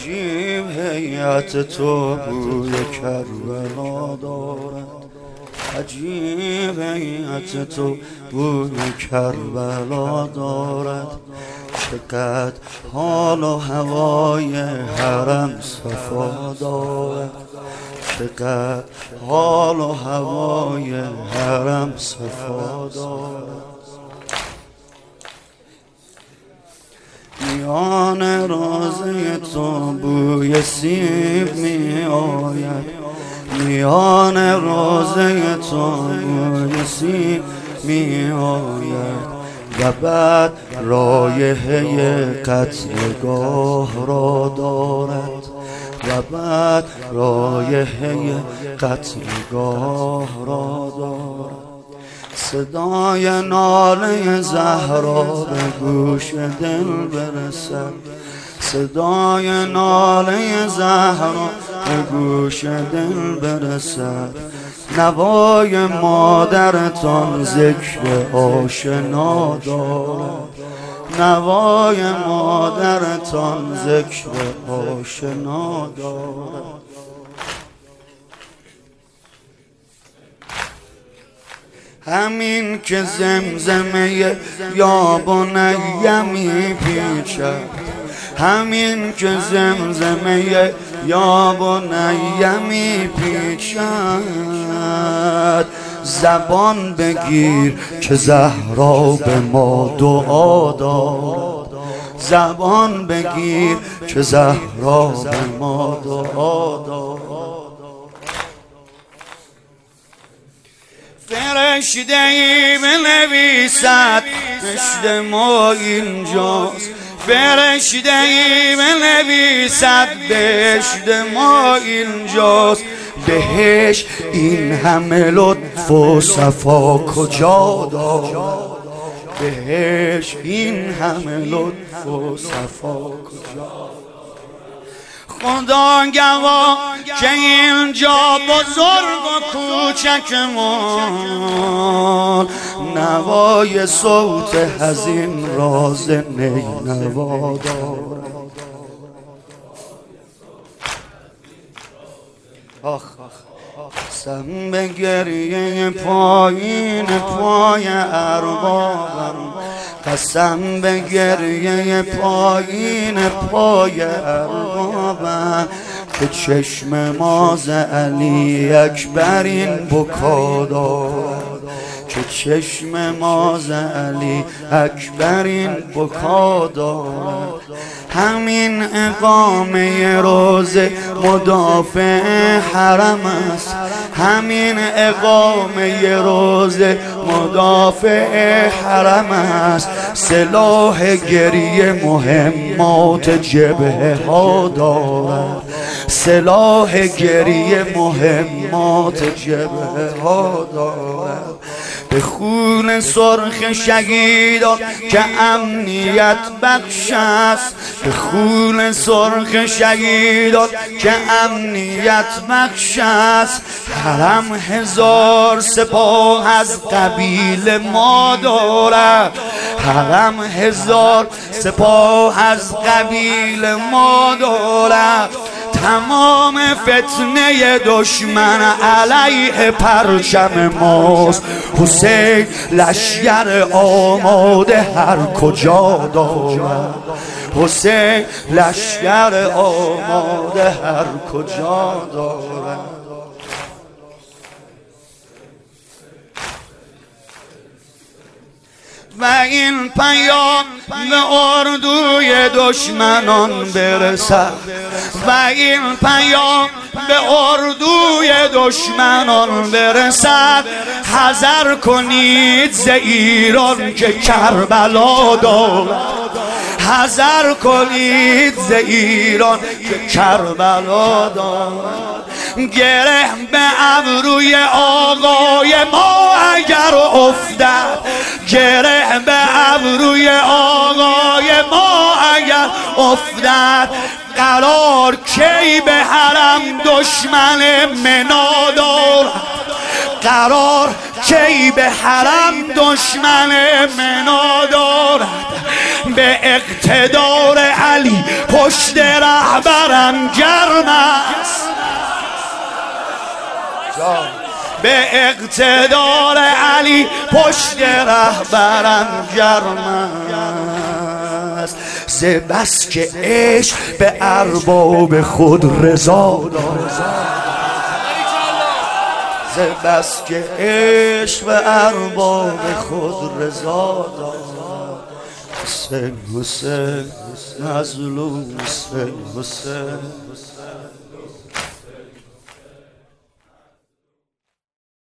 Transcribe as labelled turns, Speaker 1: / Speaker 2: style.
Speaker 1: عجیب هیئت تو بوی کربلا دارد، عجیب هیئت تو بوی کربلا دارد. چقدر حال و هوای حرم صفا دارد، چقدر حال و هوای حرم صفا دارد. میان رازه تو بوی سیب می آید، میان رازه تو بوی سیب می آید. و بعد رایحه قتلگاه را دارد، و بعد رایحه قتلگاه را دارد. صدای ناله زهرا به گوش دل برسد، صدای ناله زهرا به گوش دل برسد. نوای مادرتان ذکر آشنا دارد، نوای مادرتان ذکر آشنا دارد. همین که زمزمه یا بنیه می پیچد، همین که زمزمه یا بنیه می پیچد. زبان بگیر که زهرا به ما دعا دارد، زبان بگیر که زهرا به ما دعا دارد. فرشته‌ای بنویسد بهشت ما اینجاست، فرشته‌ای بنویسد بهشت ما اینجاست. بهشت این همه لطف و صفا کجا دارد، بهشت این همه لطف و صفا کجا. خدا گواه که اینجا بزرگ و کوچکمون نوای صوت حزین راز نینوا دارد. آخ قسم به گریه پایین پای اربابم، قسم به گریه پایین پای اربابم که چشم ماز علی اکبر این بکا دارد، که چشم ماز علی اکبر این بکا دارد. همین اقامه روزه مدافع حرم است، همین اقامه روزه مدافع حرم است. سلاح گریه مهمات جبهه ها دارد، سلاح گریه مهمات جبهه ها دارد. به خون سرخ شهیدان که امنیت بخش است، به خون سرخ شهیدان که امنیت بخش است. حرم هزار سپاه از قبیل ما دارد، حرم هزار سپاه از قبیل ما دارد. تمام فتنه دشمن علیه پرچم ماست. حسین لشگر آماده هر کجا دارد، حسین لشگر آماده هر کجا دارد. و این پیام به اردوی دشمنان برسد، و این پیام به اردوی دشمنان برسد. حذر کنید ز ایران که کربلا دارد، حذر کنید ز ایران که کربلا دارد. گره به ابروی آقای ما اگر افتد، گره به ابروی آقای ما اگر افتد. قرار کی به حرم دشمن منا دارد، قرار کی به حرم دشمن منا دارد. به اقتدار علی پشت رهبرم گرم است، به اقتدار علی پشت رهبرم گرم است. ز بس که عشق به ارباب خود رضا داد، ز بس که عشق به ارباب خود رضا داد. حسین حسین مظلوم حسین حسین